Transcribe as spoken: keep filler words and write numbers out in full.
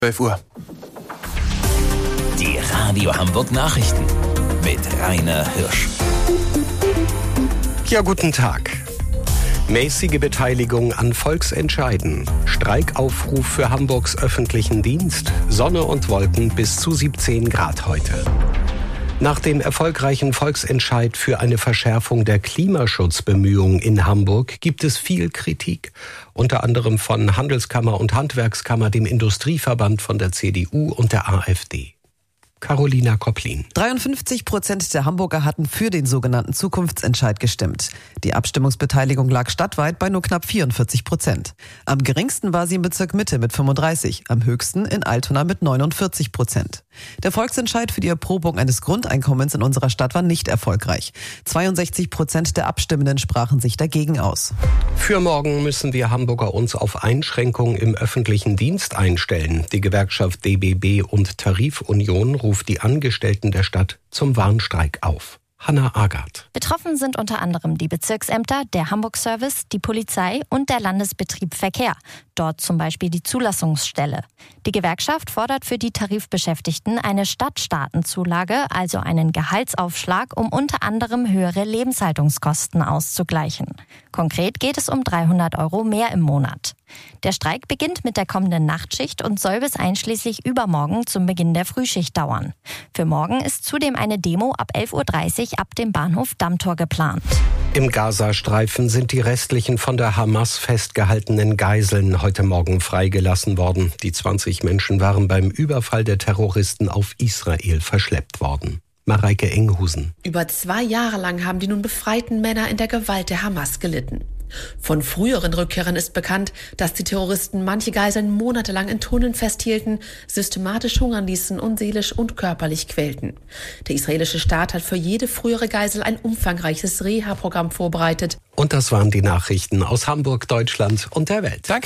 zwölf Uhr. Die Radio Hamburg Nachrichten mit Rainer Hirsch. Ja, guten Tag. Mäßige Beteiligung an Volksentscheiden. Streikaufruf für Hamburgs öffentlichen Dienst. Sonne und Wolken bis zu siebzehn Grad heute. Nach dem erfolgreichen Volksentscheid für eine Verschärfung der Klimaschutzbemühungen in Hamburg gibt es viel Kritik. Unter anderem von Handelskammer und Handwerkskammer, dem Industrieverband, von der C D U und der AfD. Carolina Kopplin. dreiundfünfzig Prozent der Hamburger hatten für den sogenannten Zukunftsentscheid gestimmt. Die Abstimmungsbeteiligung lag stadtweit bei nur knapp vierundvierzig Prozent. Am geringsten war sie im Bezirk Mitte mit fünfunddreißig, am höchsten in Altona mit neunundvierzig Prozent. Der Volksentscheid für die Erprobung eines Grundeinkommens in unserer Stadt war nicht erfolgreich. zweiundsechzig Prozent der Abstimmenden sprachen sich dagegen aus. Für morgen müssen wir Hamburger uns auf Einschränkungen im öffentlichen Dienst einstellen. Die Gewerkschaft D B B und Tarifunion ruft die Angestellten der Stadt zum Warnstreik auf. Hanna Agard. Betroffen sind unter anderem die Bezirksämter, der Hamburg-Service, die Polizei und der Landesbetrieb Verkehr. Dort zum Beispiel die Zulassungsstelle. Die Gewerkschaft fordert für die Tarifbeschäftigten eine Stadtstaatenzulage, also einen Gehaltsaufschlag, um unter anderem höhere Lebenshaltungskosten auszugleichen. Konkret geht es um dreihundert Euro mehr im Monat. Der Streik beginnt mit der kommenden Nachtschicht und soll bis einschließlich übermorgen zum Beginn der Frühschicht dauern. Für morgen ist zudem eine Demo ab elf Uhr dreißig ab dem Bahnhof Dammtor geplant. Im Gazastreifen sind die restlichen von der Hamas festgehaltenen Geiseln heute Morgen freigelassen worden. Die zwanzig Menschen waren beim Überfall der Terroristen auf Israel verschleppt worden. Mareike Enghusen. Über zwei Jahre lang haben die nun befreiten Männer in der Gewalt der Hamas gelitten. Von früheren Rückkehrern ist bekannt, dass die Terroristen manche Geiseln monatelang in Tunneln festhielten, systematisch hungern ließen und seelisch und körperlich quälten. Der israelische Staat hat für jede frühere Geisel ein umfangreiches Reha-Programm vorbereitet. Und das waren die Nachrichten aus Hamburg, Deutschland und der Welt. Danke.